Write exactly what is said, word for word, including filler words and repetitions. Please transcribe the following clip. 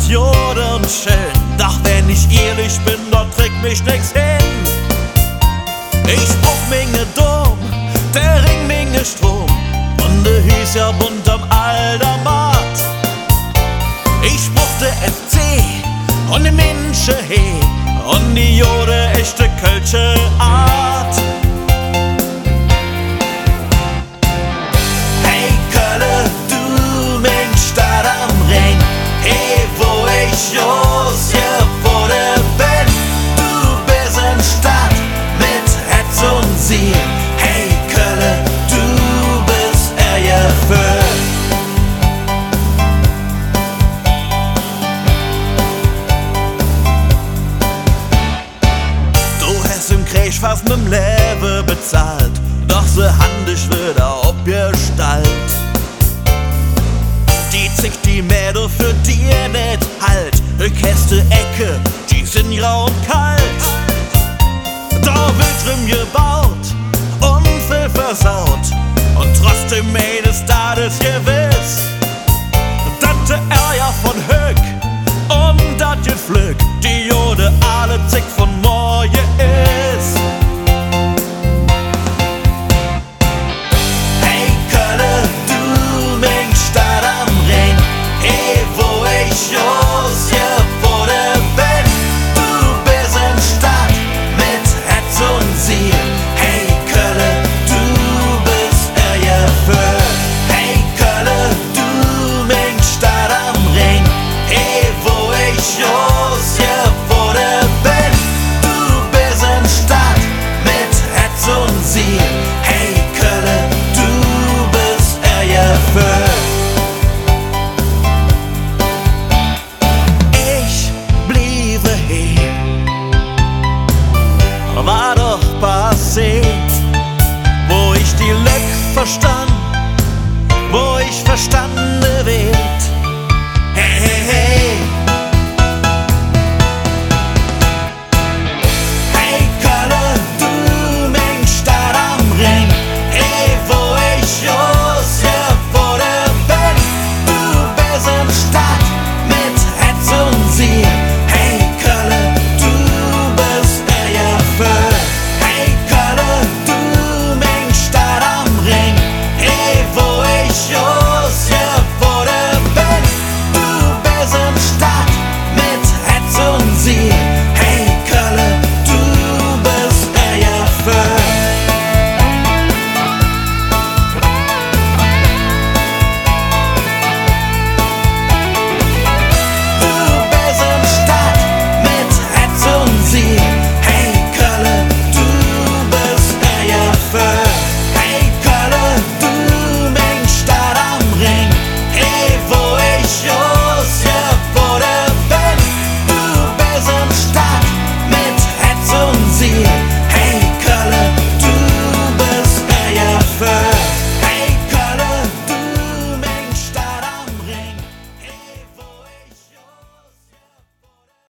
alles jod und schön. Doch wenn ich ehrlich bin, dort trägt mich nix hin. Ich brauch mich ne Dom, der Ring mich ne Strom. Und der hieß ja bunt am alter Markt. Ich brauch de F C und de Minsche he und die jode echte Kölsche Art. Hey Kölle, du mein Stadt am Ring, hey wo ich just geboren bin. Du bist in Stadt mit Herz und Ziel. Hey Kölle, du bist erfüllt. Ich fast mit'm Leben bezahlt, doch se handisch wieder ob Gestalt. Die zickt die Mädel für dir net halt, de Käste Ecke, die sind grau und kalt. Da wird drin gebaut, Unfall versaut, und trotzdem Mädels da das gewiss.